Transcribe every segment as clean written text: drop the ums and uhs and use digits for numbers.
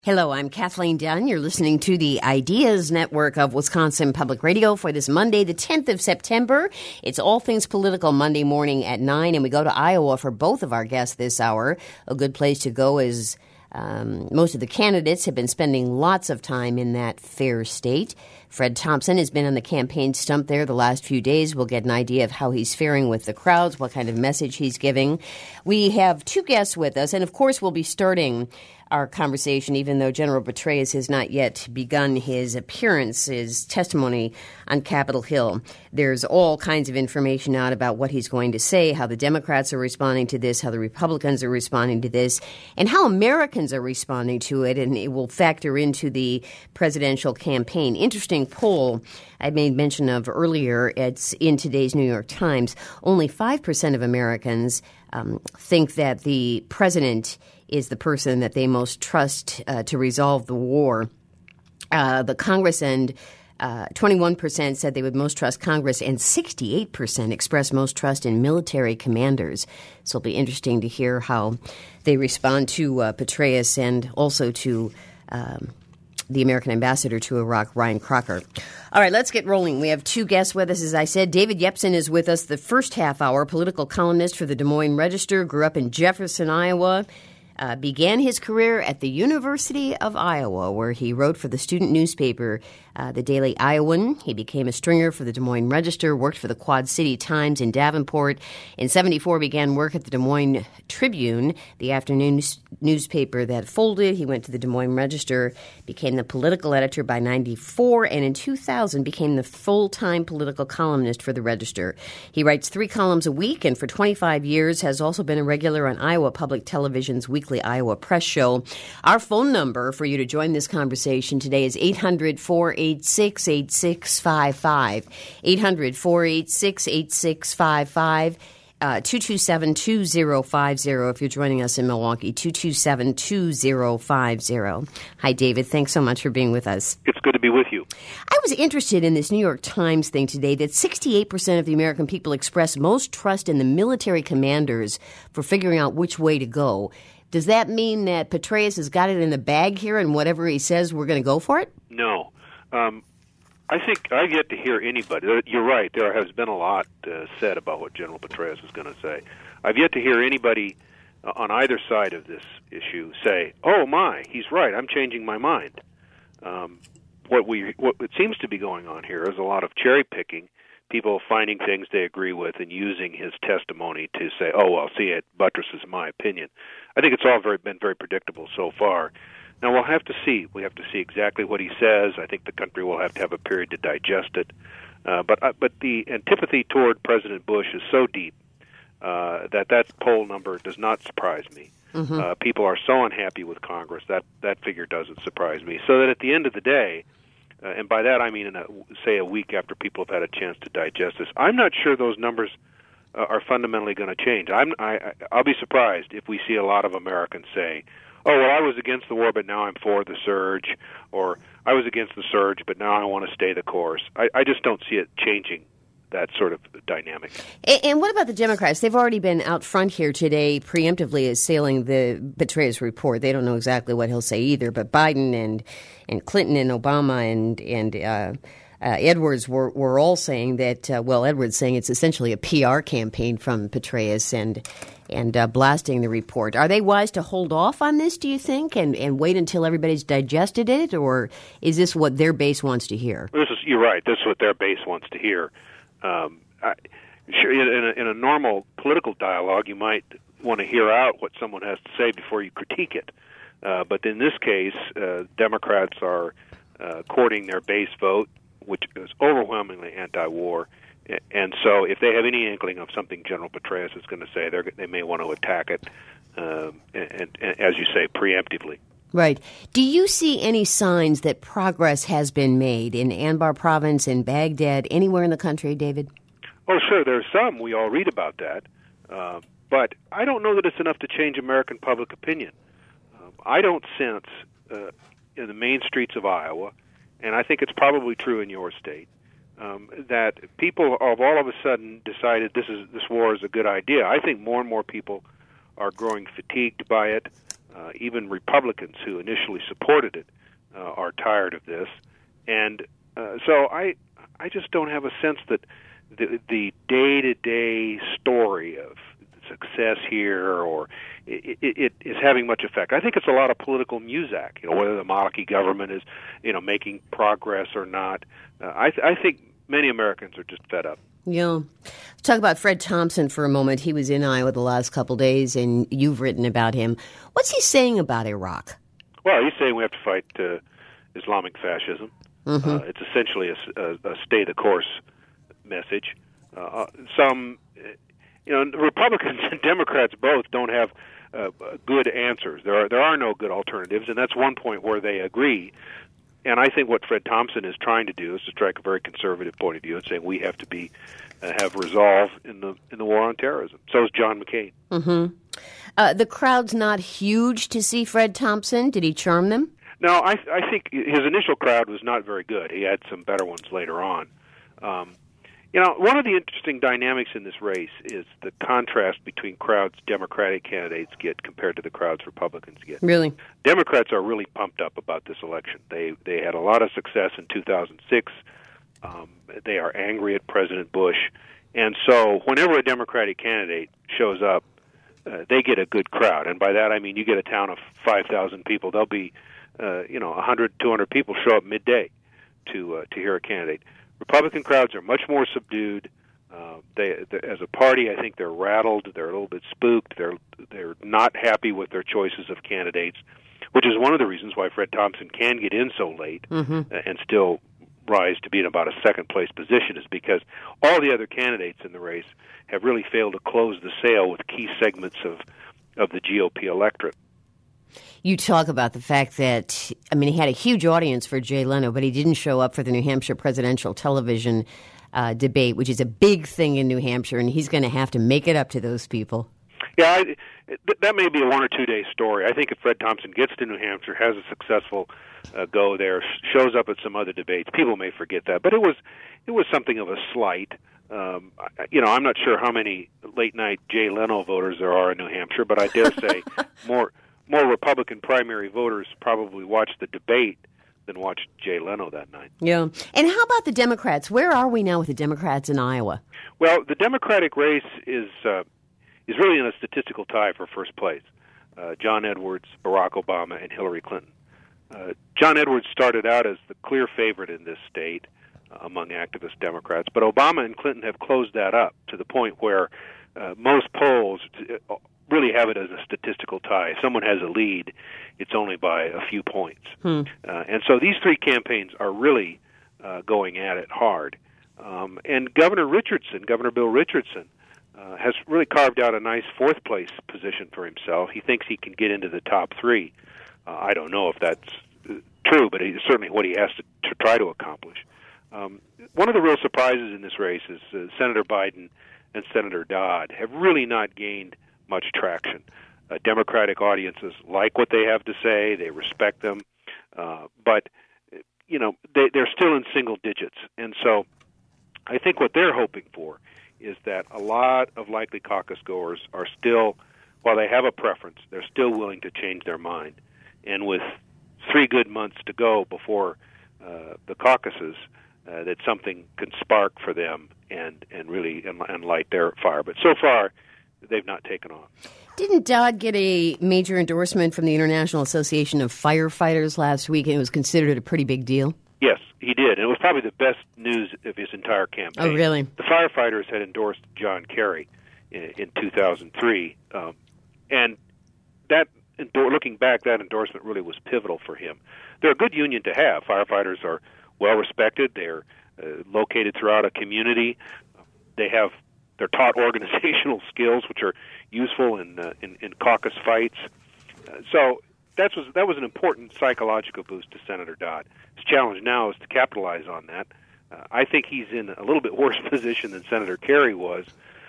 Hello, I'm Kathleen Dunn. You're listening to the Ideas Network of Wisconsin Public Radio for this Monday, the 10th of September. It's All Things Political Monday morning at 9, and we go to Iowa for both of our guests this hour. A good place to go is most of the candidates have been spending lots of time in that fair state. Fred Thompson has been on the campaign stump there the last few days. We'll get an idea of how he's faring with the crowds, what kind of message he's giving. We have two guests with us, and of course we'll be starting our conversation, even though General Petraeus has not yet begun his appearance, his testimony on Capitol Hill. There's all kinds of information out about what he's going to say, how the Democrats are responding to this, how the Republicans are responding to this, and how Americans are responding to it, and it will factor into the presidential campaign. Interesting poll I made mention of earlier. It's in today's New York Times. Only 5% of Americans think that the president is the person that they most trust to resolve the war. The Congress and 21% said they would most trust Congress, and 68% expressed most trust in military commanders. So it'll be interesting to hear how they respond to Petraeus and also to the American ambassador to Iraq, Ryan Crocker. All right, let's get rolling. We have two guests with us, as I said. David Yepsen is with us, the first half hour, political columnist for the Des Moines Register, grew up in Jefferson, Iowa. Began his career at the University of Iowa, where he wrote for the student newspaper, the Daily Iowan. He became a stringer for the Des Moines Register, worked for the Quad City Times in Davenport. In 1974, began work at the Des Moines Tribune, the afternoon newspaper that folded. He went to the Des Moines Register, became the political editor by 1994, and in 2000 became the full-time political columnist for the Register. He writes 3 columns a week, and for 25 years has also been a regular on Iowa Public Television's weekly Iowa Press Show. Our phone number for you to join this conversation today is 800-486-8655. 800-486-8655. 227-2050 if you're joining us in Milwaukee, 227-2050. Hi, David. Thanks so much for being with us. It's good to be with you. I was interested in this New York Times thing today that 68% of the American people express most trust in the military commanders for figuring out which way to go. Does that mean that Petraeus has got it in the bag here and whatever he says, we're going to go for it? No. I think I've yet to hear anybody. You're right. There has been a lot said about what General Petraeus is going to say. I've yet to hear anybody on either side of this issue say, "Oh my, he's right. I'm changing my mind." What it seems to be going on here is a lot of cherry picking, people finding things they agree with and using his testimony to say, "Oh well, see, it buttresses my opinion." I think it's all been very predictable so far. Now, we'll have to see. We have to see exactly what he says. I think the country will have to have a period to digest it. But the antipathy toward President Bush is so deep that poll number does not surprise me. Mm-hmm. People are so unhappy with Congress, that figure doesn't surprise me. So that at the end of the day, and by that I mean say a week after people have had a chance to digest this, I'm not sure those numbers are fundamentally going to change. I'll be surprised if we see a lot of Americans say, "Oh, well, I was against the war, but now I'm for the surge," or "I was against the surge, but now I want to stay the course." I just don't see it changing that sort of dynamic. And what about the Democrats? They've already been out front here today preemptively assailing the Petraeus report. They don't know exactly what he'll say either, but Biden and Clinton and Obama and Edwards were all saying that, Edwards saying it's essentially a PR campaign from Petraeus and blasting the report. Are they wise to hold off on this, do you think, and wait until everybody's digested it, or is this what their base wants to hear? You're right. This is what their base wants to hear. Sure, in a normal political dialogue, you might want to hear out what someone has to say before you critique it. But in this case, Democrats are courting their base vote, which is overwhelmingly anti-war. And so if they have any inkling of something General Petraeus is going to say, they may want to attack it, and as you say, preemptively. Right. Do you see any signs that progress has been made in Anbar province, in Baghdad, anywhere in the country, David? Oh, sure. There's some. We all read about that. But I don't know that it's enough to change American public opinion. I don't sense in the main streets of Iowa, and I think it's probably true in your state, that people have all of a sudden decided this war is a good idea. I think more and more people are growing fatigued by it. Even Republicans who initially supported it are tired of this. And so I just don't have a sense that the day-to-day story of success here or it is having much effect. I think it's a lot of political muzak, whether the monarchy government is, making progress or not. I think many Americans are just fed up. Yeah. Let's talk about Fred Thompson for a moment. He was in Iowa the last couple days, and you've written about him. What's he saying about Iraq? Well, he's saying we have to fight Islamic fascism. Mm-hmm. It's essentially a stay-the-course message. Some, Republicans and Democrats both don't have good answers. There are no good alternatives, and that's one point where they agree. And I think what Fred Thompson is trying to do is to strike a very conservative point of view and saying we have to have resolve in the war on terrorism. So is John McCain. Mm-hmm. The crowd's not huge to see Fred Thompson. Did he charm them? No, I think his initial crowd was not very good. He had some better ones later on. One of the interesting dynamics in this race is the contrast between crowds Democratic candidates get compared to the crowds Republicans get. Really? Democrats are really pumped up about this election. They had a lot of success in 2006. They are angry at President Bush. And so whenever a Democratic candidate shows up, they get a good crowd. And by that I mean you get a town of 5,000 people. There'll be 100, 200 people show up midday to hear a candidate. Republican crowds are much more subdued. They as a party, I think they're rattled. They're a little bit spooked. They're not happy with their choices of candidates, which is one of the reasons why Fred Thompson can get in so late and still rise to be in about a second-place position, is because all the other candidates in the race have really failed to close the sale with key segments of the GOP electorate. You talk about the fact that, he had a huge audience for Jay Leno, but he didn't show up for the New Hampshire presidential television debate, which is a big thing in New Hampshire, and he's going to have to make it up to those people. Yeah, that may be a 1 or 2 day story. I think if Fred Thompson gets to New Hampshire, has a successful go there, shows up at some other debates, people may forget that. But it was something of a slight. I'm not sure how many late-night Jay Leno voters there are in New Hampshire, but I dare say more Republican primary voters probably watched the debate than watched Jay Leno that night. Yeah. And how about the Democrats? Where are we now with the Democrats in Iowa? Well, the Democratic race is really in a statistical tie for first place. John Edwards, Barack Obama, and Hillary Clinton. John Edwards started out as the clear favorite in this state among activist Democrats, but Obama and Clinton have closed that up to the point where most polls really have it as a statistical tie. If someone has a lead, it's only by a few points. And so these three campaigns are really going at it hard. And Governor Bill Richardson, has really carved out a nice fourth-place position for himself. He thinks he can get into the top three. I don't know if that's true, but it's certainly what he has to try to accomplish. One of the real surprises in this race is Senator Biden and Senator Dodd have really not gained much traction. Democratic audiences like what they have to say. They respect them. But, they're still in single digits. And so I think what they're hoping for is that a lot of likely caucus goers are still, while they have a preference, they're still willing to change their mind. And with 3 good months to go before the caucuses, that something can spark for them and really light their fire. But so far, they've not taken off. Didn't Dodd get a major endorsement from the International Association of Firefighters last week, and it was considered a pretty big deal? Yes, he did. And it was probably the best news of his entire campaign. Oh, really? The firefighters had endorsed John Kerry in 2003. And that, looking back, that endorsement really was pivotal for him. They're a good union to have. Firefighters are well respected. They're located throughout a community. They're taught organizational skills, which are useful in caucus fights. So that was an important psychological boost to Senator Dodd. His challenge now is to capitalize on that. I think he's in a little bit worse position than Senator Kerry was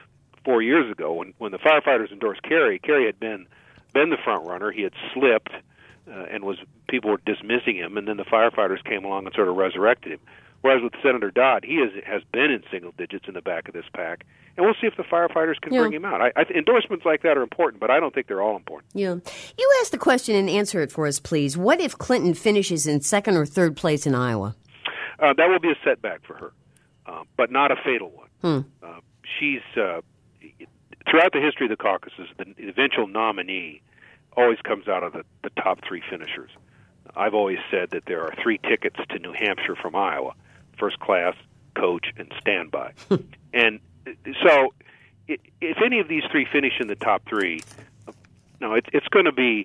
4 years ago when the firefighters endorsed Kerry. Kerry had been the front runner. He had slipped and was people were dismissing him, and then the firefighters came along and sort of resurrected him. Whereas with Senator Dodd, he has been in single digits in the back of this pack, and we'll see if the firefighters can bring him out. Endorsements like that are important, but I don't think they're all important. Yeah. You ask the question and answer it for us, please. What if Clinton finishes in second or third place in Iowa? That will be a setback for her, but not a fatal one. She's throughout the history of the caucuses, the eventual nominee always comes out of the top three finishers. I've always said that there are 3 tickets to New Hampshire from Iowa: first class, coach, and standby. And so if any of these 3 finish in the top 3, no, it's going to be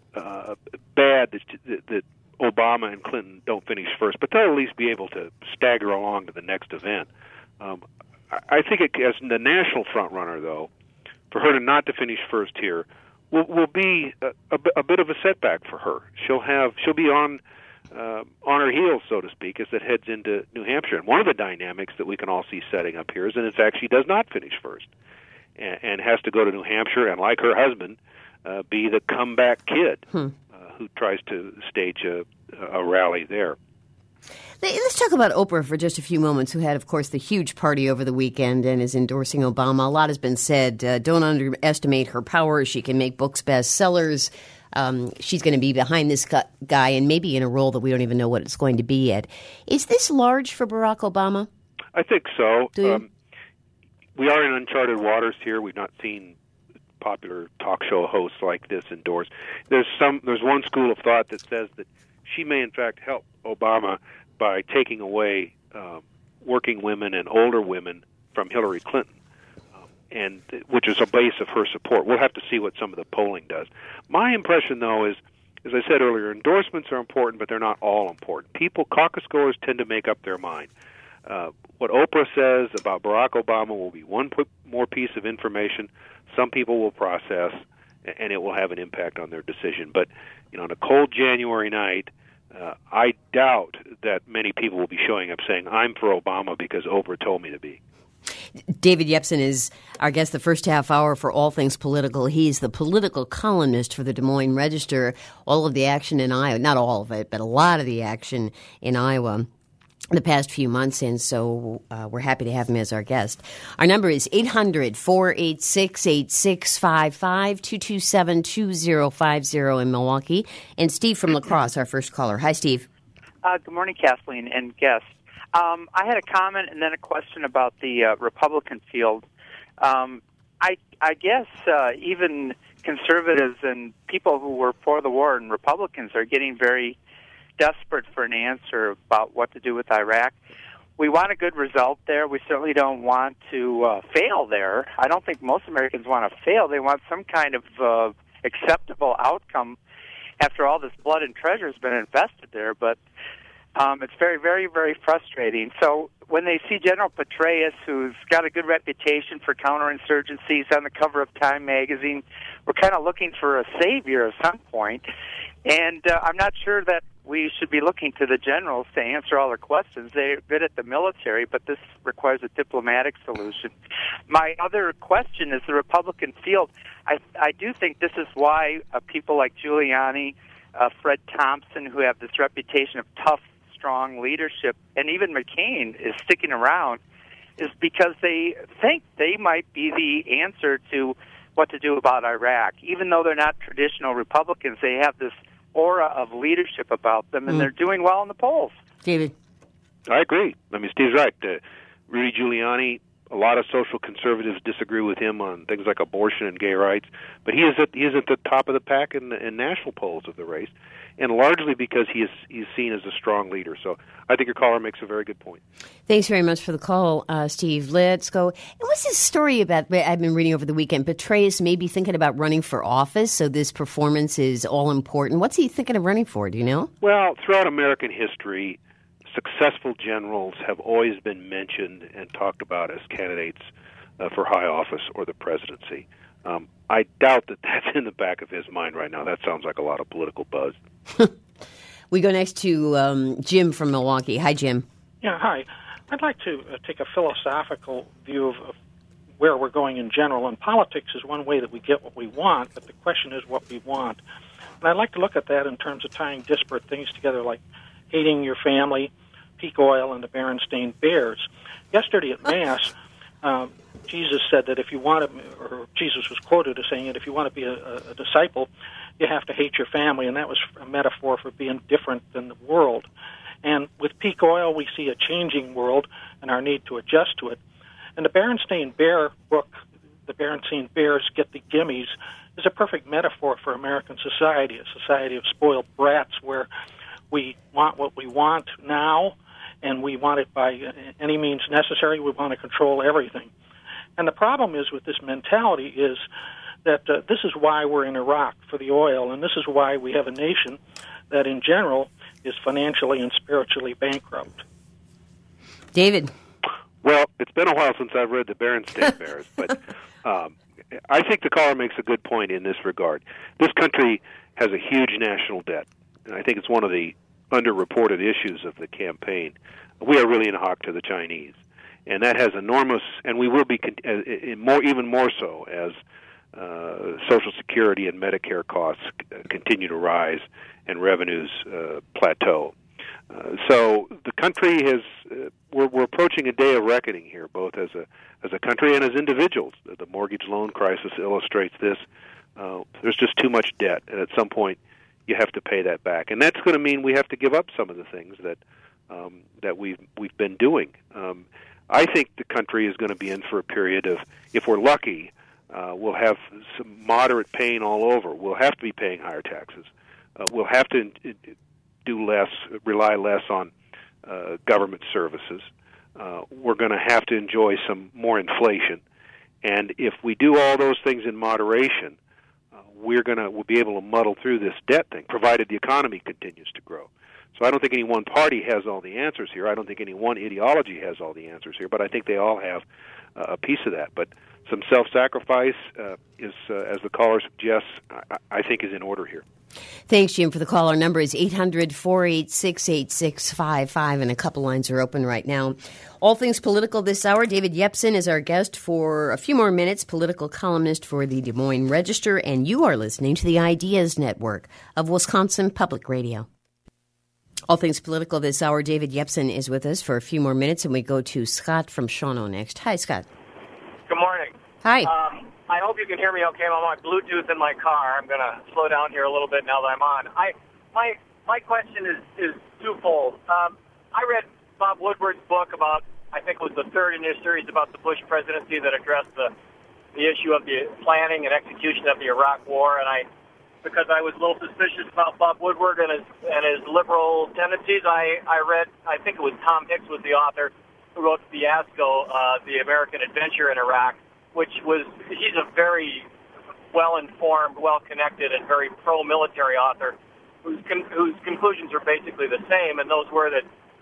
bad that Obama and Clinton don't finish first, but they'll at least be able to stagger along to the next event. I think as the national front runner, though, for her not to finish first here will be a bit of a setback for her. She'll be on her heels, so to speak, as it heads into New Hampshire. And one of the dynamics that we can all see setting up here is that, in fact, she does not finish first and has to go to New Hampshire and, like her husband, be the comeback kid who tries to stage a rally there. Let's talk about Oprah for just a few moments, who had, of course, the huge party over the weekend and is endorsing Obama. A lot has been said. Don't underestimate her power. She can make books bestsellers. She's going to be behind this guy and maybe in a role that we don't even know what it's going to be yet. Is this large for Barack Obama? I think so. Do you? We are in uncharted waters here. We've not seen popular talk show hosts like this endorsed. There's one school of thought that says that she may, in fact, help Obama by taking away working women and older women from Hillary Clinton, and which is a base of her support. We'll have to see what some of the polling does. My impression, though, is, as I said earlier, endorsements are important, but they're not all important. Caucus goers tend to make up their mind. What Oprah says about Barack Obama will be one more piece of information some people will process, and it will have an impact on their decision. But on a cold January night, I doubt that many people will be showing up saying, I'm for Obama because Oprah told me to be. David Yepsen is our guest the first half hour for All Things Political. He's the political columnist for the Des Moines Register. All of the action in Iowa, not all of it, but a lot of the action in Iowa the past few months, and so we're happy to have him as our guest. Our number is 800-486-8655, 227-2050 in Milwaukee. And Steve from La Crosse, our first caller. Hi, Steve. Good morning, Kathleen and guests. I had a comment and then a question about the Republican field. I guess even conservatives and people who were for the war and Republicans are getting very desperate for an answer about what to do with Iraq. We want a good result there. We certainly don't want to fail there. I don't think most Americans want to fail. They want some kind of acceptable outcome after all this blood and treasure has been invested there. But it's very, very, very frustrating. So when they see General Petraeus, who's got a good reputation for counterinsurgencies on the cover of Time magazine, we're kind of looking for a savior at some point. And I'm not sure that we should be looking to the generals to answer all their questions. They're good at the military, but this requires a diplomatic solution. My other question is the Republican field. I do think this is why people like Giuliani, Fred Thompson, who have this reputation of tough, strong leadership, and even McCain is sticking around, is because they think they might be the answer to what to do about Iraq. Even though they're not traditional Republicans, they have this aura of leadership about them, and they're doing well in the polls. David? I agree. I mean, Steve's right. Rudy Giuliani, a lot of social conservatives disagree with him on things like abortion and gay rights, but he is at the top of the pack in national polls of the race, and largely because he's seen as a strong leader. So I think your caller makes a very good point. Thanks very much for the call, Steve. Let's go. And what's this story about? I've been reading over the weekend. Petraeus may be thinking about running for office, so this performance is all important. What's he thinking of running for? Do you know? Well, throughout American history, successful generals have always been mentioned and talked about as candidates for high office or the presidency. I doubt that that's in the back of his mind right now. That sounds like a lot of political buzz. We go next to Jim from Milwaukee. Hi, Jim. Yeah, hi. I'd like to take a philosophical view of where we're going in general. And politics is one way that we get what we want, but the question is what we want. And I like to look at that in terms of tying disparate things together, like hating your family, peak oil, and the Berenstain Bears. Yesterday at Mass, Jesus said that if you want to, or Jesus was quoted as saying that if you want to be a disciple, you have to hate your family, and that was a metaphor for being different than the world. And with peak oil, we see a changing world and our need to adjust to it. And the Berenstain Bear book, The Berenstain Bears Get the Gimmies, is a perfect metaphor for American society, a society of spoiled brats where we want what we want now, and we want it by any means necessary. We want to control everything. And the problem is with this mentality is that this is why we're in Iraq, for the oil, and this is why we have a nation that in general is financially and spiritually bankrupt. David. Well, it's been a while since I've read the Berenstain Bears, but I think the caller makes a good point in this regard. This country has a huge national debt, and I think it's one of the underreported issues of the campaign. We are really in hock to the Chinese, and that has enormous, and we will be even more so as Social Security and Medicare costs continue to rise and revenues plateau. So the country has we're approaching a day of reckoning here, both as a country and as individuals. The mortgage loan crisis illustrates this. There's just too much debt, and at some point you have to pay that back, and that's going to mean we have to give up some of the things that we've been doing. I think the country is going to be in for a period of, if we're lucky, we'll have some moderate pain all over. We'll have to be paying higher taxes. We'll have to rely less on government services. We're going to have to enjoy some more inflation. And if we do all those things in moderation, we'll be able to muddle through this debt thing, provided the economy continues to grow. So I don't think any one party has all the answers here. I don't think any one ideology has all the answers here, but I think they all have a piece of that. But some self-sacrifice is, as the caller suggests, I think is in order here. Thanks, Jim, for the call. Our number is 800-486-8655, and a couple lines are open right now. All things political this hour. David Yepsen is our guest for a few more minutes, political columnist for the Des Moines Register, and you are listening to the Ideas Network of Wisconsin Public Radio. All things political this hour. David Yepsen is with us for a few more minutes, and we go to Scott from Shawano next. Hi, Scott. Good morning. Hi. I hope you can hear me okay. I'm on my Bluetooth in my car. I'm going to slow down here a little bit now that I'm on. My question is twofold. I read Bob Woodward's book about, I think it was the third in his series about the Bush presidency that addressed the issue of the planning and execution of the Iraq War, and because I was a little suspicious about Bob Woodward and his liberal tendencies, I read, I think it was Tom Hicks was the author, who wrote Fiasco, The American Adventure in Iraq, he's a very well-informed, well-connected, and very pro-military author whose conclusions are basically the same, and those were that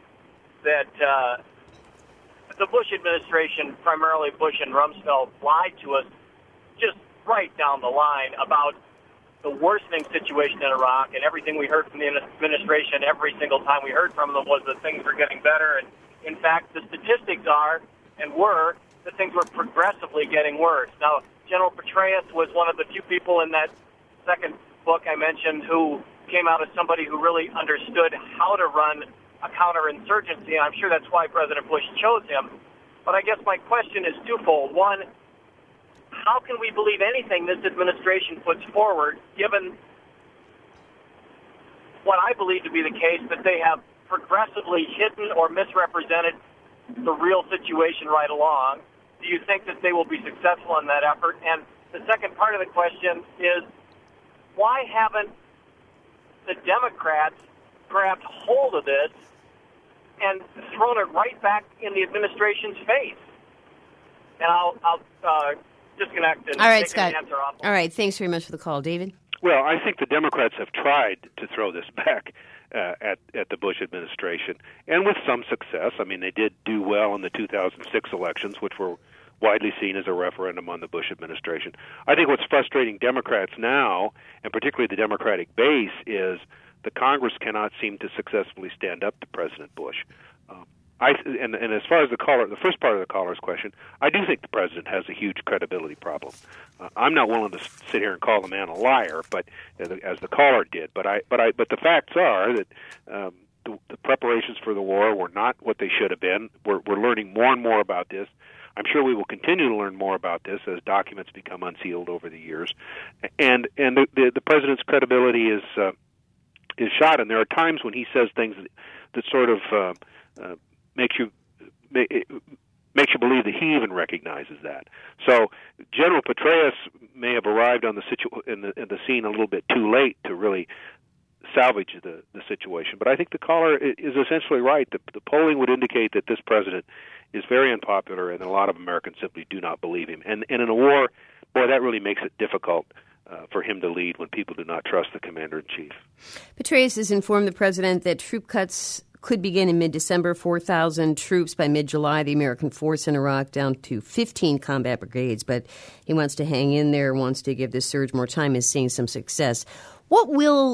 the Bush administration, primarily Bush and Rumsfeld, lied to us just right down the line about the worsening situation in Iraq, and everything we heard from the administration every single time we heard from them was that things were getting better, and in fact the statistics are and were that things were progressively getting worse. Now, General Petraeus was one of the few people in that second book I mentioned who came out as somebody who really understood how to run a counterinsurgency, and I'm sure that's why President Bush chose him. But I guess my question is twofold. One, how can we believe anything this administration puts forward, given what I believe to be the case, that they have progressively hidden or misrepresented the real situation right along? Do you think that they will be successful in that effort? And the second part of the question is, why haven't the Democrats grabbed hold of this and thrown it right back in the administration's face? And I'll disconnect and all right, take Scott. an answer off. All right, thanks very much for the call. David? Well, I think the Democrats have tried to throw this back at the Bush administration, and with some success. I mean, they did do well in the 2006 elections, which were widely seen as a referendum on the Bush administration. I think what's frustrating Democrats now, and particularly the Democratic base, is the Congress cannot seem to successfully stand up to President Bush. And as far as the first part of the caller's question, I do think the president has a huge credibility problem. I'm not willing to sit here and call the man a liar, but as the caller did. But the facts are that the preparations for the war were not what they should have been. We're learning more and more about this. I'm sure we will continue to learn more about this as documents become unsealed over the years, and the president's credibility is shot. And there are times when he says things that sort of makes you believe that he even recognizes that. So General Petraeus may have arrived on in the scene a little bit too late to really salvage the situation. But I think the caller is essentially right. The polling would indicate that this president is very unpopular, and a lot of Americans simply do not believe him. And in a war, boy, that really makes it difficult for him to lead when people do not trust the commander-in-chief. Petraeus has informed the president that troop cuts could begin in mid-December. 4,000 troops by mid-July. The American force in Iraq down to 15 combat brigades. But he wants to hang in there, wants to give this surge more time, is seeing some success. What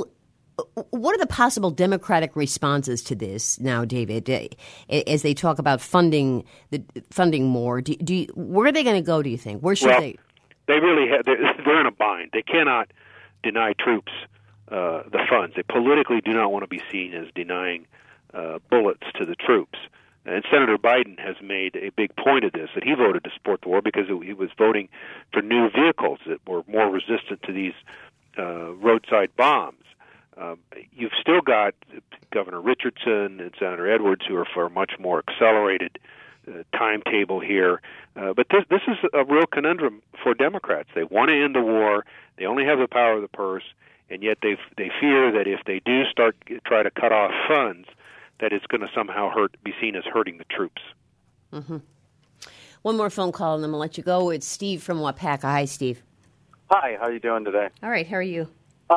are the possible Democratic responses to this now, David, as they talk about funding more? Where are they going to go, do you think? Where should they? They really they're in a bind. They cannot deny troops the funds. They politically do not want to be seen as denying bullets to the troops. And Senator Biden has made a big point of this, that he voted to support the war because he was voting for new vehicles that were more resistant to these roadside bombs. You've still got Governor Richardson and Senator Edwards, who are for a much more accelerated timetable here. But this is a real conundrum for Democrats. They want to end the war. They only have the power of the purse, and yet they fear that if they do try to cut off funds, that it's going to somehow be seen as hurting the troops. Mm-hmm. One more phone call, and then we'll let you go. It's Steve from Wapaka. Hi, Steve. Hi, how are you doing today? All right, how are you?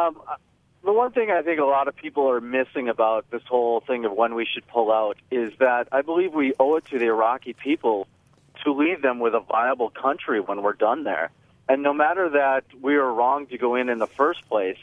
The one thing I think a lot of people are missing about this whole thing of when we should pull out is that I believe we owe it to the Iraqi people to leave them with a viable country when we're done there. And no matter that we were wrong to go in the first place,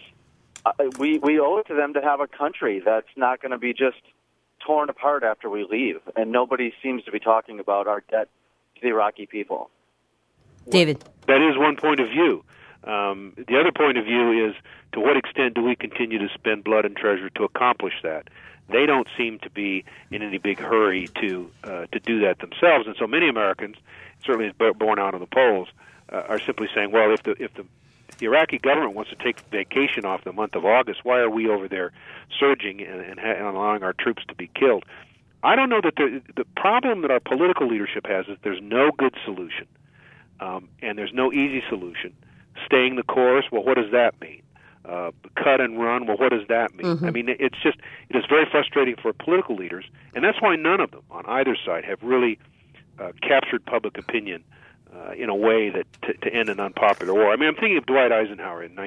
we owe it to them to have a country that's not going to be just torn apart after we leave. And nobody seems to be talking about our debt to the Iraqi people. David. That is one point of view. The other point of view is, to what extent do we continue to spend blood and treasure to accomplish that? They don't seem to be in any big hurry to do that themselves, and so many Americans, certainly as borne out of the polls, are simply saying, well, if the Iraqi government wants to take vacation off the month of August, why are we over there surging and allowing our troops to be killed? I don't know that the problem that our political leadership has is there's no good solution, and there's no easy solution. Staying the course, well, what does that mean? Cut and run, well, what does that mean? Mm-hmm. I mean, it is very frustrating for political leaders, and that's why none of them on either side have really captured public opinion in a way that to end an unpopular war. I mean, I'm thinking of Dwight Eisenhower in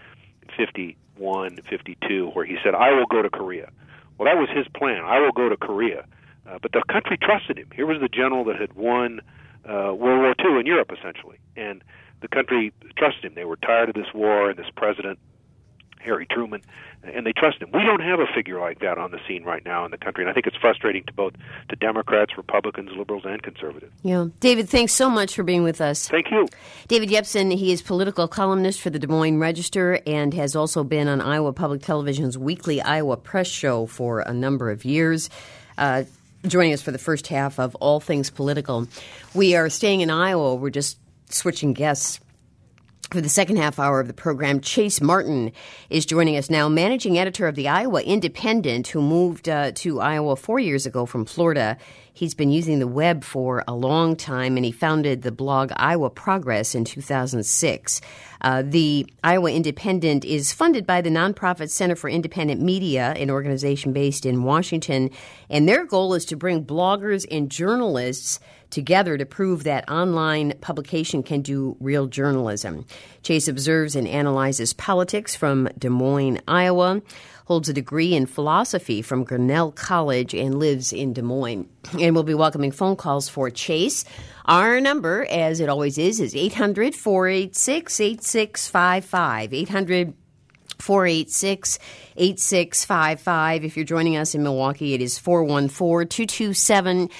1951, 52, where he said, I will go to Korea. Well, that was his plan. I will go to Korea. But the country trusted him. Here was the general that had won World War II in Europe, essentially, and the country trusted him. They were tired of this war and this president, Harry Truman, and they trusted him. We don't have a figure like that on the scene right now in the country, and I think it's frustrating to Democrats, Republicans, liberals, and conservatives. Yeah. David, thanks so much for being with us. Thank you. David Yepsen, he is political columnist for the Des Moines Register and has also been on Iowa Public Television's weekly Iowa Press Show for a number of years. Joining us for the first half of All Things Political. We are staying in Iowa. We're just switching guests. For the second half hour of the program, Chase Martin is joining us now, managing editor of the Iowa Independent, who moved to Iowa 4 years ago from Florida. He's been using the web for a long time, and he founded the blog Iowa Progress in 2006. The Iowa Independent is funded by the nonprofit Center for Independent Media, an organization based in Washington, and their goal is to bring bloggers and journalists together to prove that online publication can do real journalism. Chase observes and analyzes politics from Des Moines, Iowa, holds a degree in philosophy from Grinnell College, and lives in Des Moines. And we'll be welcoming phone calls for Chase. Our number, as it always is 800-486-8655. 486-8655. If you're joining us in Milwaukee, it is 414-227-2050.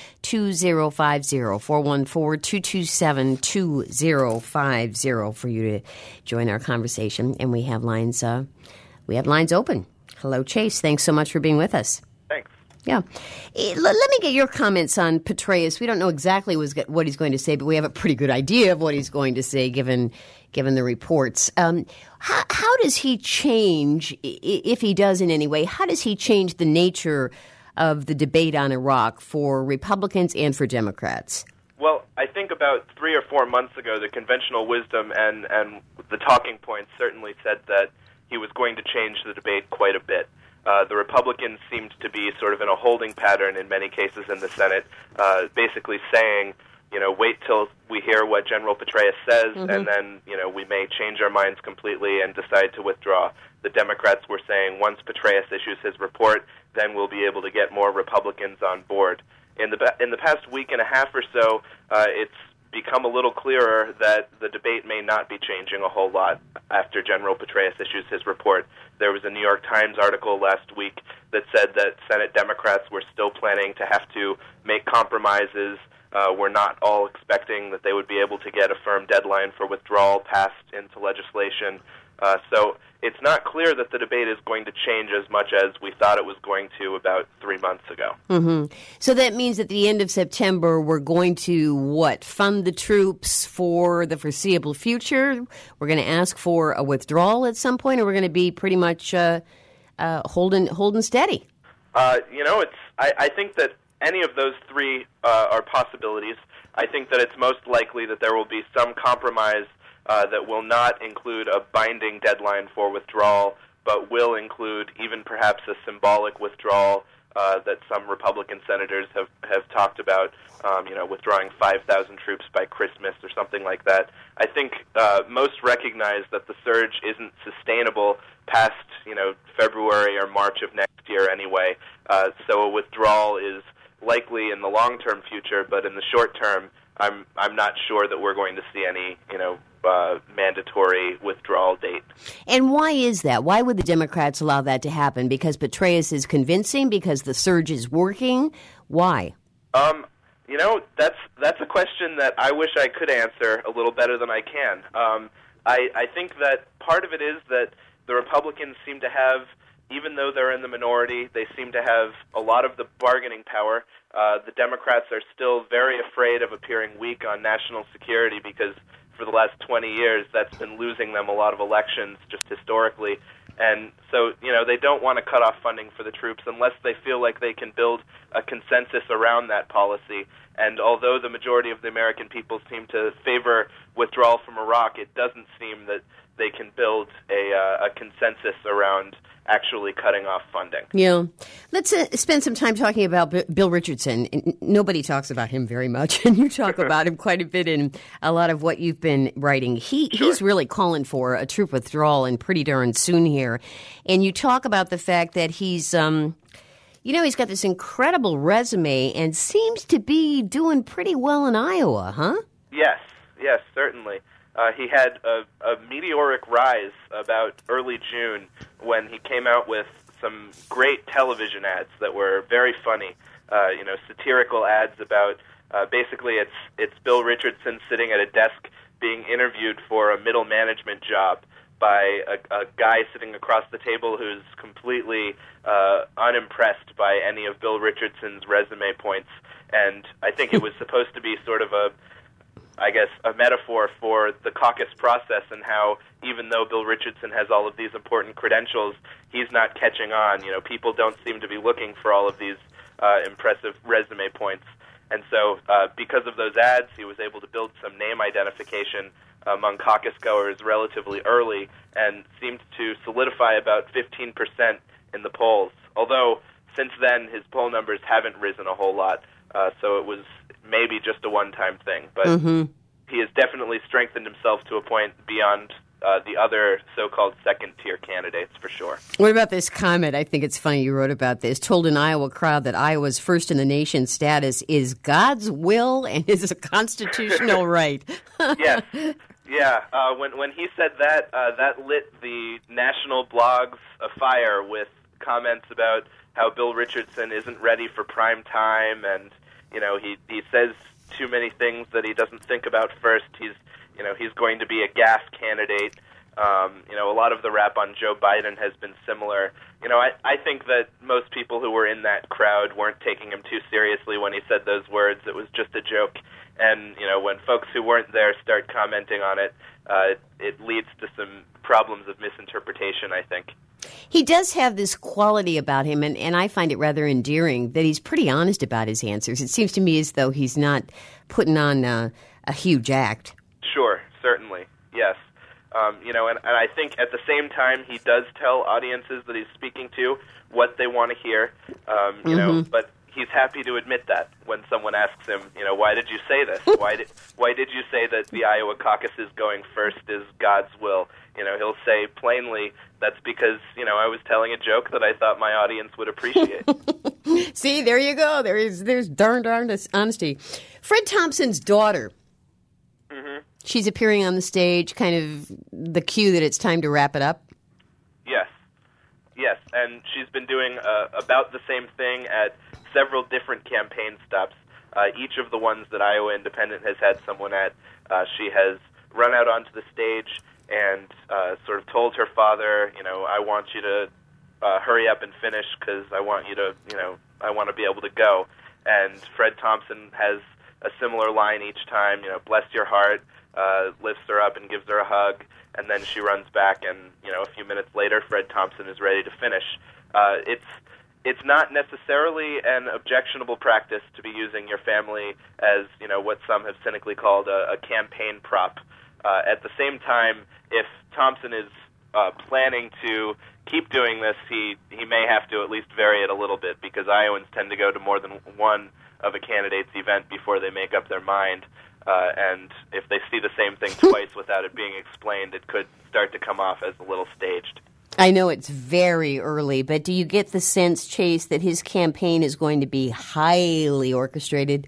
414-227-2050 for you to join our conversation. And we have lines open. Hello, Chase. Thanks so much for being with us. Thanks. Yeah. Let me get your comments on Petraeus. We don't know exactly what he's going to say, but we have a pretty good idea of what he's going to say given the reports. How does he change, if he does in any way, how does he change the nature of the debate on Iraq for Republicans and for Democrats? Well, I think about 3 or 4 months ago, the conventional wisdom and the talking points certainly said that he was going to change the debate quite a bit. The Republicans seemed to be sort of in a holding pattern in many cases in the Senate, basically saying, wait till we hear what General Petraeus says, and then, we may change our minds completely and decide to withdraw. The Democrats were saying once Petraeus issues his report, then we'll be able to get more Republicans on board. In the past week and a half or so, it's become a little clearer that the debate may not be changing a whole lot after General Petraeus issues his report. There was a New York Times article last week that said that Senate Democrats were still planning to have to make compromises. We're not all expecting that they would be able to get a firm deadline for withdrawal passed into legislation. So it's not clear that the debate is going to change as much as we thought it was going to about 3 months ago. Mm-hmm. So that means at the end of September, we're going to, fund the troops for the foreseeable future? We're going to ask for a withdrawal at some point, or we're going to be pretty much holding steady? I think that any of those three are possibilities. I think that it's most likely that there will be some compromise that will not include a binding deadline for withdrawal, but will include even perhaps a symbolic withdrawal that some Republican senators have talked about, withdrawing 5,000 troops by Christmas or something like that. I think most recognize that the surge isn't sustainable past, February or March of next year anyway, so a withdrawal is likely in the long-term future, but in the short term, I'm not sure that we're going to see any, mandatory withdrawal date. And why is that? Why would the Democrats allow that to happen? Because Petraeus is convincing? Because the surge is working? Why? That's a question that I wish I could answer a little better than I can. I think that part of it is that the Republicans seem to have, even though they're in the minority, they seem to have a lot of the bargaining power. The Democrats are still very afraid of appearing weak on national security because for the last 20 years that's been losing them a lot of elections just historically. And so, they don't want to cut off funding for the troops unless they feel like they can build a consensus around that policy. And although the majority of the American people seem to favor withdrawal from Iraq, it doesn't seem that they can build a consensus around actually cutting off funding. Yeah. Let's spend some time talking about Bill Richardson. Nobody talks about him very much, and you talk about him quite a bit in a lot of what you've been writing. He's really calling for a troop withdrawal and pretty darn soon here. And you talk about the fact that he's he's got this incredible resume and seems to be doing pretty well in Iowa, huh? Yes, certainly. He had a meteoric rise about early June when he came out with some great television ads that were very funny, satirical ads about basically it's Bill Richardson sitting at a desk being interviewed for a middle management job by a guy sitting across the table who's completely unimpressed by any of Bill Richardson's resume points. And I think it was supposed to be sort of a metaphor for the caucus process and how even though Bill Richardson has all of these important credentials, he's not catching on. People don't seem to be looking for all of these impressive resume points. And so because of those ads, he was able to build some name identification among caucus goers relatively early and seemed to solidify about 15% in the polls. Although since then, his poll numbers haven't risen a whole lot, so it was maybe just a one-time thing. But he has definitely strengthened himself to a point beyond the other so-called second-tier candidates, for sure. What about this comment? I think it's funny you wrote about this. Told an Iowa crowd that Iowa's first in the nation status is God's will and is a constitutional right. Yes. Yeah, when he said that, that lit the national blogs afire with comments about how Bill Richardson isn't ready for prime time, and he says too many things that he doesn't think about first. He's going to be a gas candidate. A lot of the rap on Joe Biden has been similar. I think that most people who were in that crowd weren't taking him too seriously when he said those words. It was just a joke. And, when folks who weren't there start commenting on it, it leads to some problems of misinterpretation, I think. He does have this quality about him, and I find it rather endearing, that he's pretty honest about his answers. It seems to me as though he's not putting on a huge act. Sure, certainly, yes. And I think at the same time he does tell audiences that he's speaking to what they want to hear, but he's happy to admit that when someone asks him, why did you say this? Why did you say that the Iowa caucus is going first is God's will? He'll say plainly, that's because, I was telling a joke that I thought my audience would appreciate. See, there you go. There's darn honesty. Fred Thompson's daughter. Mm-hmm. She's appearing on the stage, kind of the cue that it's time to wrap it up. Yes, and she's been doing about the same thing at several different campaign stops. Each of the ones that Iowa Independent has had someone at, she has run out onto the stage and sort of told her father, I want you to hurry up and finish because I want you to, I want to be able to go. And Fred Thompson has a similar line each time, bless your heart, lifts her up and gives her a hug, and then she runs back, and a few minutes later, Fred Thompson is ready to finish. It's not necessarily an objectionable practice to be using your family as what some have cynically called a campaign prop. At the same time, if Thompson is planning to keep doing this, he may have to at least vary it a little bit, because Iowans tend to go to more than one of a candidate's event before they make up their mind. And if they see the same thing twice without it being explained, it could start to come off as a little staged. I know it's very early, but do you get the sense, Chase, that his campaign is going to be highly orchestrated?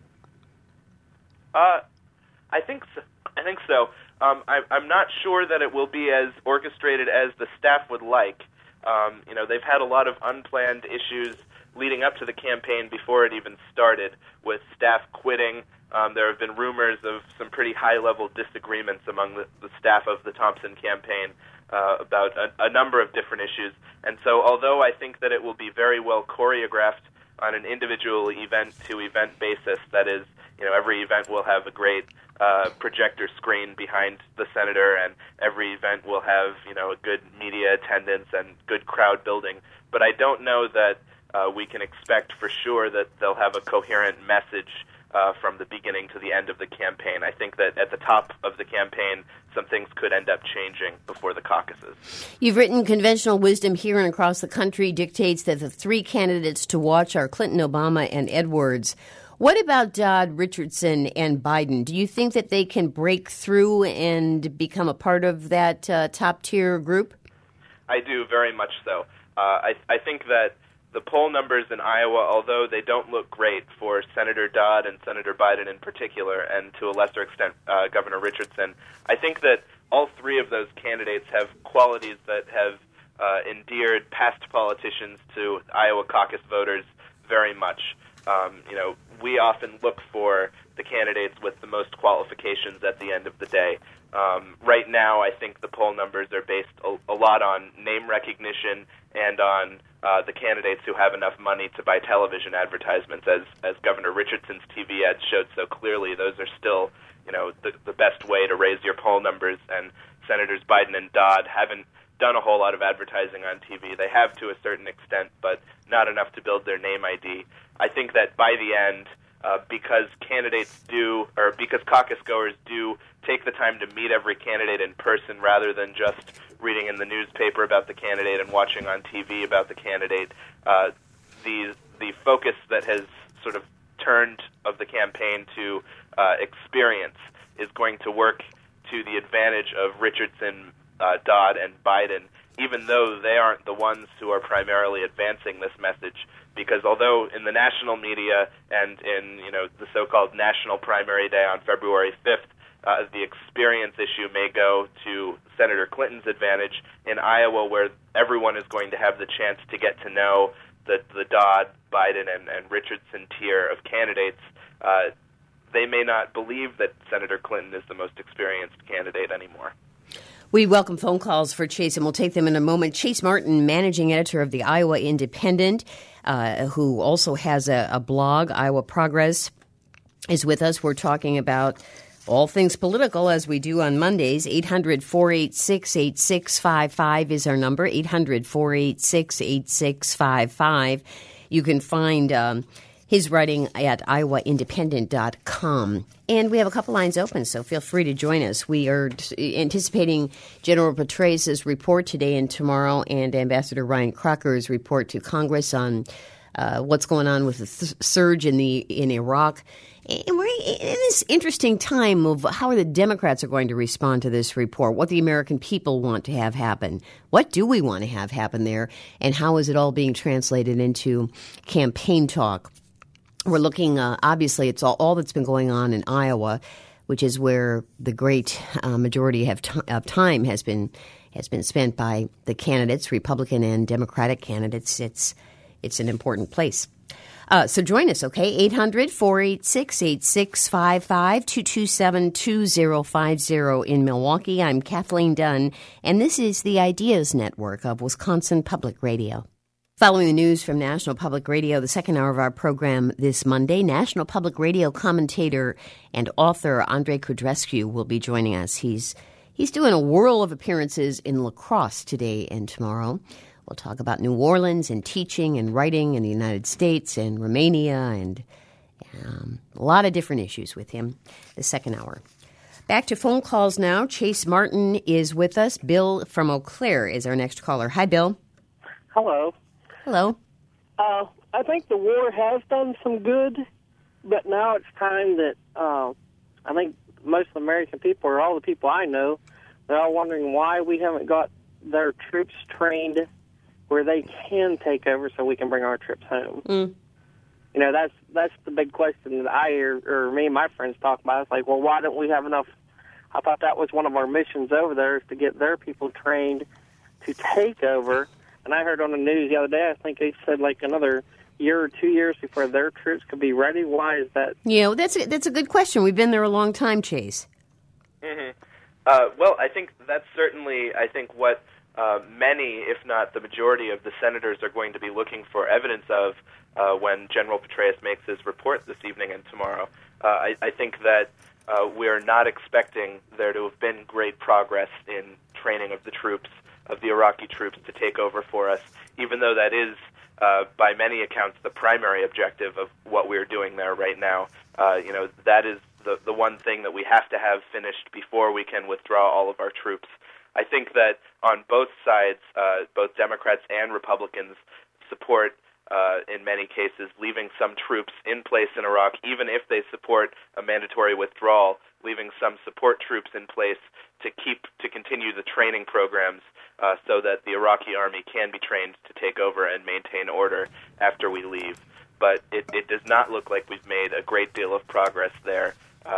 I think so. I'm not sure that it will be as orchestrated as the staff would like. They've had a lot of unplanned issues leading up to the campaign before it even started, with staff quitting. There have been rumors of some pretty high-level disagreements among the staff of the Thompson campaign about a number of different issues. And so although I think that it will be very well choreographed on an individual event-to-event basis, that is, every event will have a great projector screen behind the senator, and every event will have, a good media attendance and good crowd building. But I don't know that we can expect for sure that they'll have a coherent message from the beginning to the end of the campaign. I think that at the top of the campaign, some things could end up changing before the caucuses. You've written, conventional wisdom here and across the country dictates that the three candidates to watch are Clinton, Obama, and Edwards. What about Dodd, Richardson, and Biden? Do you think that they can break through and become a part of that top-tier group? I do, very much so. I think that the poll numbers in Iowa, although they don't look great for Senator Dodd and Senator Biden in particular, and to a lesser extent Governor Richardson, I think that all three of those candidates have qualities that have endeared past politicians to Iowa caucus voters very much. We often look for the candidates with the most qualifications at the end of the day. Right now, I think the poll numbers are based a lot on name recognition and on the candidates who have enough money to buy television advertisements. As Governor Richardson's TV ads showed so clearly, those are still, the best way to raise your poll numbers. And Senators Biden and Dodd haven't done a whole lot of advertising on TV. They have to a certain extent, but not enough to build their name ID. I think that by the end, because caucus goers do take the time to meet every candidate in person rather than just reading in the newspaper about the candidate and watching on TV about the candidate, the focus that has sort of turned of the campaign to experience is going to work to the advantage of Richardson, Dodd, and Biden, even though they aren't the ones who are primarily advancing this message. Because although in the national media and in the so-called National Primary Day on February 5th, the experience issue may go to Senator Clinton's advantage. In Iowa, where everyone is going to have the chance to get to know the Dodd, Biden, and Richardson tier of candidates, they may not believe that Senator Clinton is the most experienced candidate anymore. We welcome phone calls for Chase, and we'll take them in a moment. Chase Martin, managing editor of the Iowa Independent, who also has a blog, Iowa Progress, is with us. We're talking about all things political, as we do on Mondays. 800-486-8655 is our number, 800-486-8655. You can find his writing at iowaindependent.com. And we have a couple lines open, so feel free to join us. We are anticipating General Petraeus' report today and tomorrow, and Ambassador Ryan Crocker's report to Congress on what's going on with the surge in Iraq. And we're in this interesting time of how the Democrats are going to respond to this report, what the American people want to have happen. What do we want to have happen there, and how is it all being translated into campaign talk? We're looking, obviously, it's all that's been going on in Iowa, which is where the great majority of time has been spent by the candidates, Republican and Democratic candidates. It's an important place. So join us, okay? 800-486-8655, 227-2050 in Milwaukee. I'm Kathleen Dunn, and this is the Ideas Network of Wisconsin Public Radio. Following the news from National Public Radio, the second hour of our program this Monday, National Public Radio commentator and author Andre Kudrescu will be joining us. He's doing a whirl of appearances in La Crosse today and tomorrow. We'll talk about New Orleans and teaching and writing in the United States and Romania and a lot of different issues with him the second hour. Back to phone calls now. Chase Martin is with us. Bill from Eau Claire is our next caller. Hi, Bill. Hello. Hello. I think the war has done some good, but now it's time that I think most of the American people, or all the people I know, they're all wondering why we haven't got their troops trained where they can take over so we can bring our troops home. Mm. You know, that's the big question that I hear, or me and my friends talk about. It's like, well, why don't we have enough? I thought that was one of our missions over there, is to get their people trained to take over. And I heard on the news the other day, I think they said like another year or 2 years before their troops could be ready. Why is that? Yeah, that's a good question. We've been there a long time, Chase. Mm-hmm. Well, I think that's certainly, what many, if not the majority of the senators are going to be looking for evidence of when General Petraeus makes his report this evening and tomorrow. I think that we're not expecting there to have been great progress in training of the troops, of the Iraqi troops, to take over for us, even though that is, by many accounts, the primary objective of what we're doing there right now. That is the one thing that we have to have finished before we can withdraw all of our troops. I think that on both sides, both Democrats and Republicans support, in many cases, leaving some troops in place in Iraq, even if they support a mandatory withdrawal, leaving some support troops in place to continue the training programs so that the Iraqi army can be trained to take over and maintain order after we leave. But it does not look like we've made a great deal of progress there.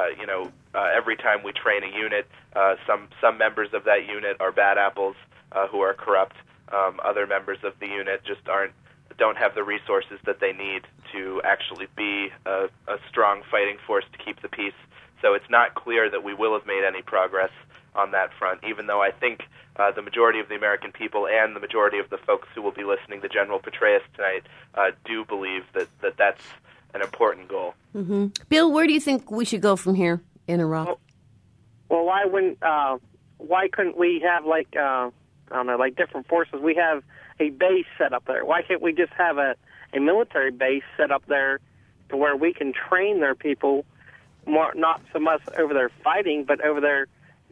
Every time we train a unit, some members of that unit are bad apples who are corrupt. Other members of the unit just don't have the resources that they need to actually be a strong fighting force to keep the peace. So it's not clear that we will have made any progress on that front, even though I think the majority of the American people and the majority of the folks who will be listening to General Petraeus tonight do believe that that's an important goal. Mm-hmm. Bill, where do you think we should go from here in Iraq? Well, why couldn't we have like different forces? We have a base set up there. Why can't we just have a military base set up there to where we can train their people more, not so much over there fighting, but over there,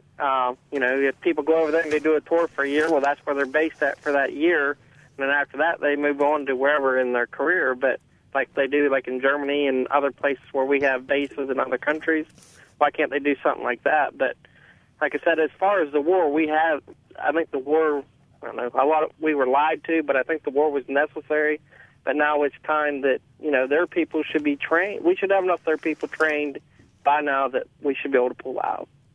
if people go over there and they do a tour for a year, well, that's where they're based at for that year. And then after that, they move on to wherever in their career. But like they do like in Germany and other places where we have bases in other countries, why can't they do something like that? But like I said, as far as the war, I think the war, we were lied to, but I think the war was necessary. But now it's time that, their people should be trained. We should have enough of their people trained by now that we should be able to pull out.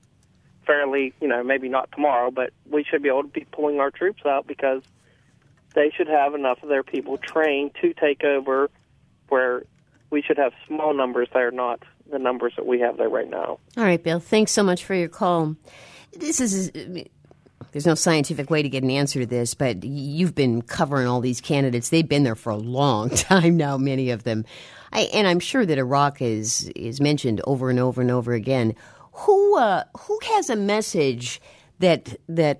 fairly, maybe not tomorrow, but we should be able to be pulling our troops out because they should have enough of their people trained to take over, where we should have small numbers there, not the numbers that we have there right now. All right, Bill. Thanks so much for your call. There's no scientific way to get an answer to this, but you've been covering all these candidates. They've been there for a long time now, many of them. And I'm sure that Iraq is mentioned over and over and over again. Who has a message that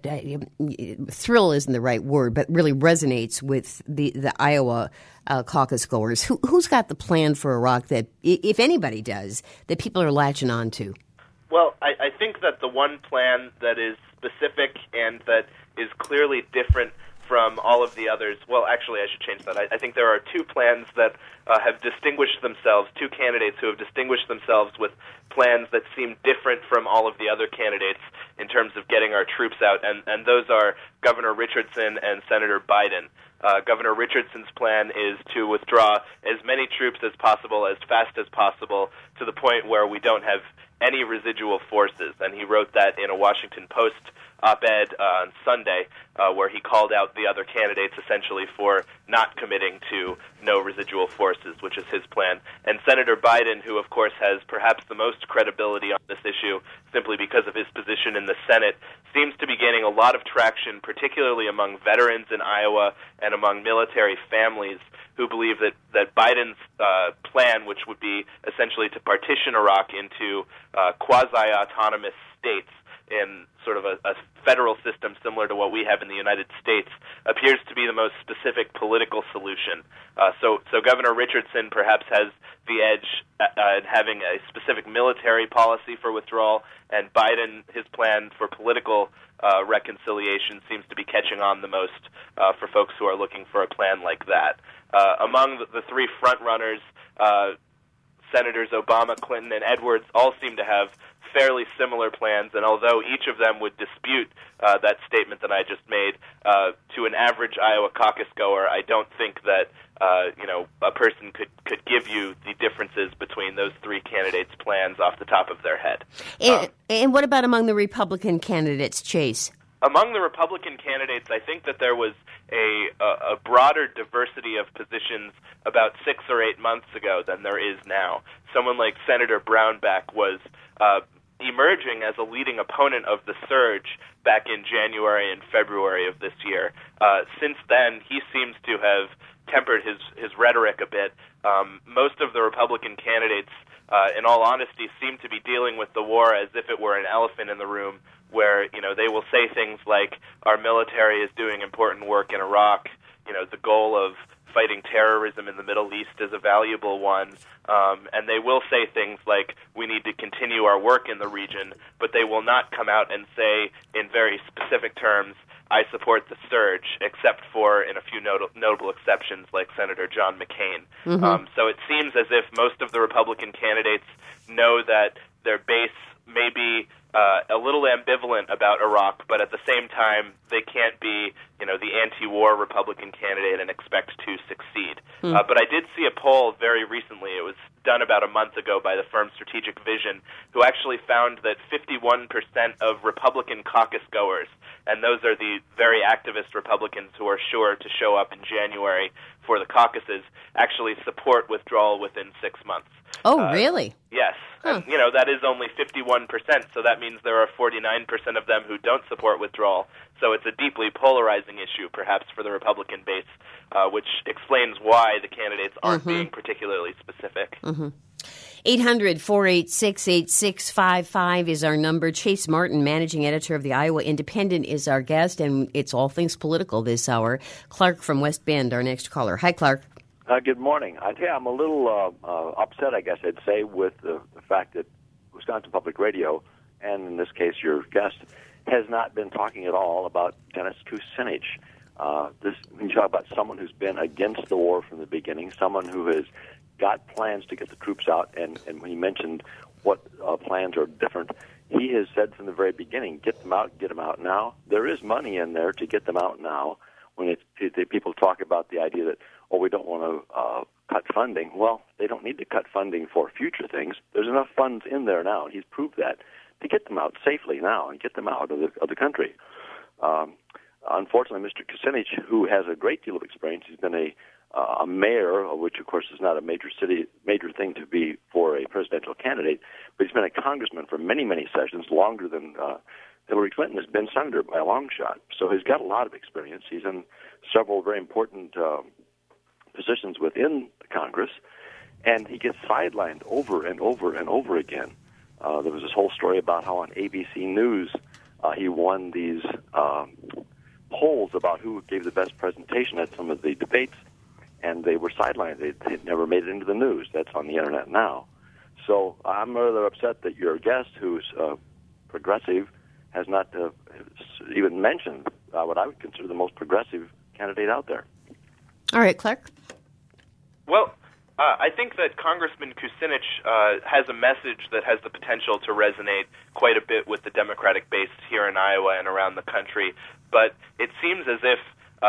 thrill isn't the right word, but really resonates with the Iowa caucus goers? Who's got the plan for Iraq that, if anybody does, that people are latching on to? Well, I think that the one plan that is specific and that is clearly different from all of the others, well, actually, I should change that. I think there are two plans that have distinguished themselves, two candidates who have distinguished themselves with plans that seem different from all of the other candidates in terms of getting our troops out, and those are Governor Richardson and Senator Biden. Governor Richardson's plan is to withdraw as many troops as possible, as fast as possible, to the point where we don't have any residual forces, and he wrote that in a Washington Post op-ed on Sunday, where he called out the other candidates essentially for not committing to no residual forces, which is his plan. And Senator Biden, who of course has perhaps the most credibility on this issue simply because of his position in the Senate, seems to be gaining a lot of traction, particularly among veterans in Iowa and among military families who believe that Biden's plan, which would be essentially to partition Iraq into quasi-autonomous states in sort of a federal system similar to what we have in the United States, appears to be the most specific political solution. So Governor Richardson perhaps has the edge in having a specific military policy for withdrawal, and Biden, his plan for political reconciliation, seems to be catching on the most for folks who are looking for a plan like that. Among the three frontrunners, Senators Obama, Clinton, and Edwards all seem to have fairly similar plans, and although each of them would dispute that statement that I just made, to an average Iowa caucus goer, I don't think that a person could give you the differences between those three candidates' plans off the top of their head. And what about among the Republican candidates, Chase? Among the Republican candidates, I think that there was a broader diversity of positions about 6 or 8 months ago than there is now. Someone like Senator Brownback was emerging as a leading opponent of the surge back in January and February of this year. Since then, he seems to have tempered his rhetoric a bit. Most of the Republican candidates, in all honesty, seem to be dealing with the war as if it were an elephant in the room, where they will say things like, our military is doing important work in Iraq, the goal of fighting terrorism in the Middle East is a valuable one, and they will say things like, we need to continue our work in the region, but they will not come out and say in very specific terms, I support the surge, except for in a few notable exceptions like Senator John McCain. Mm-hmm. So it seems as if most of the Republican candidates know that their base may be a little ambivalent about Iraq, but at the same time, they can't be, the anti-war Republican candidate and expect to succeed. But I did see a poll very recently. It was done about a month ago by the firm Strategic Vision, who actually found that 51% of Republican caucus goers, and those are the very activist Republicans who are sure to show up in January for the caucuses, actually support withdrawal within 6 months. Oh, really? Yes. Huh. And, that is only 51%, so that means there are 49% of them who don't support withdrawal. So it's a deeply polarizing issue, perhaps, for the Republican base, which explains why the candidates aren't being particularly specific. 800-486-8655 is our number. Chase Martin, managing editor of the Iowa Independent, is our guest, and it's all things political this hour. Clark from West Bend, our next caller. Hi, Clark. Good morning. I tell you, I'm a little upset, I guess I'd say, with the fact that Wisconsin Public Radio, and in this case your guest, has not been talking at all about Dennis Kucinich. When you talk about someone who's been against the war from the beginning, someone who has got plans to get the troops out, and when he mentioned what plans are different, he has said from the very beginning, get them out now. There is money in there to get them out now. When people talk about the idea that, we don't want to cut funding. Well, they don't need to cut funding for future things. There's enough funds in there now, and he's proved that, to get them out safely now and get them out of the country. Unfortunately, Mr. Kucinich, who has a great deal of experience, he's been a mayor, which of course is not a major thing to be for a presidential candidate, but he's been a congressman for many, many sessions, longer than Hillary Clinton has been senator by a long shot. So he's got a lot of experience. He's in several very important positions within Congress, and he gets sidelined over and over and over again. There was this whole story about how on ABC News he won these polls about who gave the best presentation at some of the debates, and they were sidelined. They never made it into the news. That's on the Internet now. So I'm rather upset that your guest, who's progressive, has not even mentioned what I would consider the most progressive candidate out there. All right, Clark. Well, I think that Congressman Kucinich has a message that has the potential to resonate quite a bit with the Democratic base here in Iowa and around the country. But it seems as if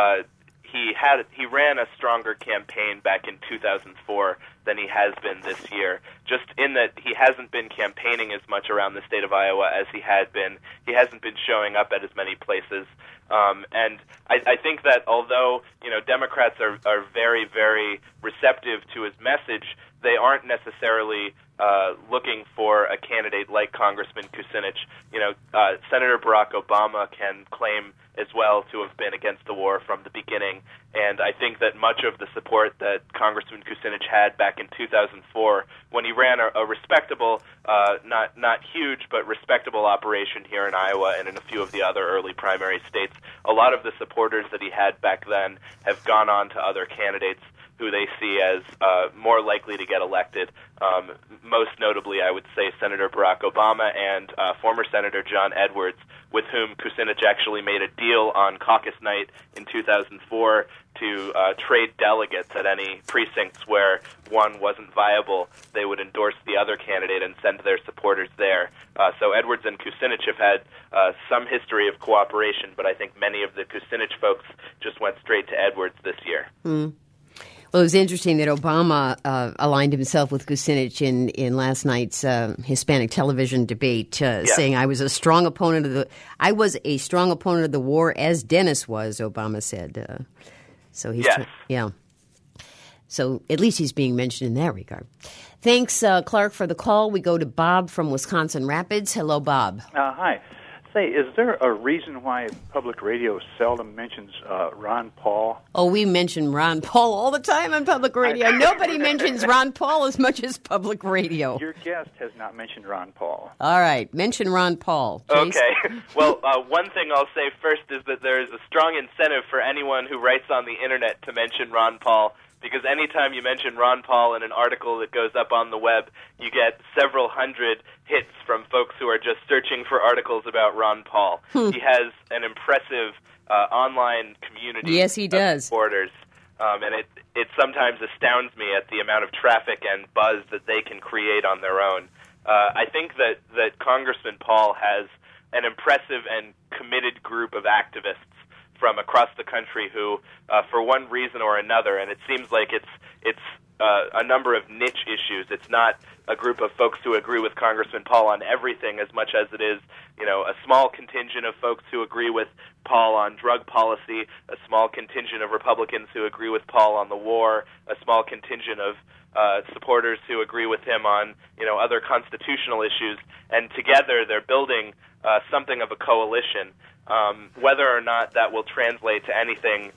he ran a stronger campaign back in 2004 than he has been this year, just in that he hasn't been campaigning as much around the state of Iowa as he had been. He hasn't been showing up at as many places. And I think that although, Democrats are very, very receptive to his message, they aren't necessarily looking for a candidate like Congressman Kucinich. Senator Barack Obama can claim as well to have been against the war from the beginning, and I think that much of the support that Congressman Kucinich had back in 2004, when he ran a respectable, not huge, but respectable operation here in Iowa and in a few of the other early primary states, a lot of the supporters that he had back then have gone on to other candidates who they see as more likely to get elected. Most notably, I would say Senator Barack Obama and former Senator John Edwards, with whom Kucinich actually made a deal on caucus night in 2004 to trade delegates at any precincts where one wasn't viable. They would endorse the other candidate and send their supporters there. So Edwards and Kucinich have had some history of cooperation, but I think many of the Kucinich folks just went straight to Edwards this year. Mm. Well, it was interesting that Obama aligned himself with Kucinich in last night's Hispanic television debate, saying I was a strong opponent of the war, as Dennis was. Obama said. So he's So at least he's being mentioned in that regard. Thanks, Clark, for the call. We go to Bob from Wisconsin Rapids. Hello, Bob. Hi. Say, is there a reason why public radio seldom mentions Ron Paul? Oh, we mention Ron Paul all the time on public radio. Nobody mentions Ron Paul as much as public radio. Your guest has not mentioned Ron Paul. All right, mention Ron Paul. Chase? Okay. Well, one thing I'll say first is that there is a strong incentive for anyone who writes on the Internet to mention Ron Paul, because anytime you mention Ron Paul in an article that goes up on the web, you get several hundred hits from folks who are just searching for articles about Ron Paul. He has an impressive online community yes, he does. Of supporters, and it sometimes astounds me at the amount of traffic and buzz that they can create on their own. I think that Congressman Paul has an impressive and committed group of activists from across the country who, for one reason or another, and it seems like it's a number of niche issues. It's not a group of folks who agree with Congressman Paul on everything as much as it is, a small contingent of folks who agree with Paul on drug policy, a small contingent of Republicans who agree with Paul on the war, a small contingent of supporters who agree with him on, other constitutional issues, and together they're building something of a coalition. Whether or not that will translate to anything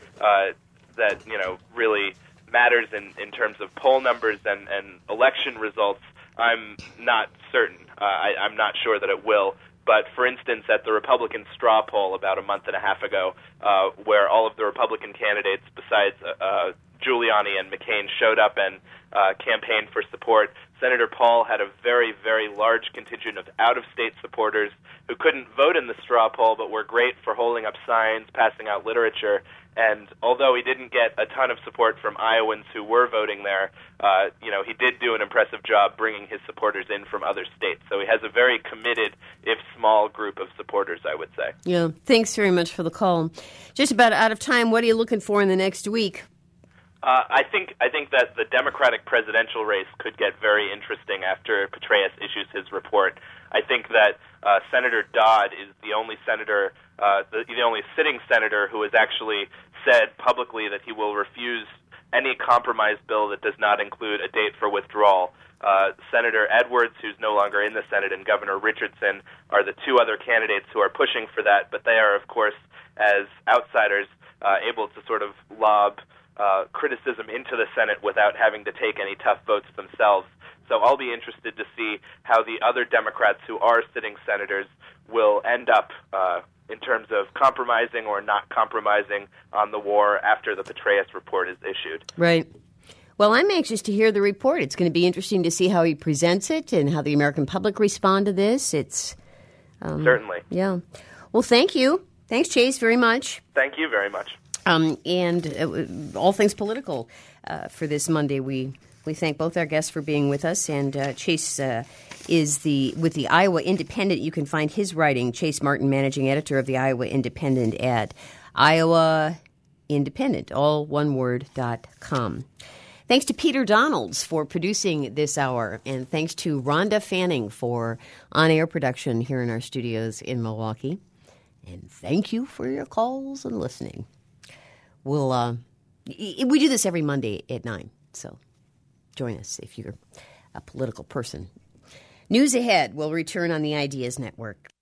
that really matters in terms of poll numbers and election results, I'm not certain. I'm not sure that it will. But, for instance, at the Republican straw poll about a month and a half ago, where all of the Republican candidates besides Giuliani and McCain showed up and campaigned for support, Senator Paul had a very, very large contingent of out-of-state supporters who couldn't vote in the straw poll but were great for holding up signs, passing out literature. And although he didn't get a ton of support from Iowans who were voting there, he did do an impressive job bringing his supporters in from other states. So he has a very committed, if small, group of supporters, I would say. Yeah, thanks very much for the call. Just about out of time. What are you looking for in the next week? I think that the Democratic presidential race could get very interesting after Petraeus issues his report. I think that Senator Dodd is the only senator, the only sitting senator who has actually said publicly that he will refuse any compromise bill that does not include a date for withdrawal. Senator Edwards, who's no longer in the Senate, and Governor Richardson are the two other candidates who are pushing for that, but they are, of course, as outsiders, able to sort of lob criticism into the Senate without having to take any tough votes themselves. So I'll be interested to see how the other Democrats who are sitting senators will end up in terms of compromising or not compromising on the war after the Petraeus report is issued. Right. Well, I'm anxious to hear the report. It's going to be interesting to see how he presents it and how the American public respond to this. It's certainly. Yeah. Well, thank you. Thanks, Chase, very much. Thank you very much. And all things political for this Monday. We thank both our guests for being with us. And Chase is with the Iowa Independent. You can find his writing, Chase Martin, managing editor of the Iowa Independent, at Iowa Independent, all one word.com. Thanks to Peter Donalds for producing this hour, and thanks to Rhonda Fanning for on-air production here in our studios in Milwaukee. And thank you for your calls and listening. We do this every Monday at 9, so join us if you're a political person. News ahead. We'll return on the Ideas Network.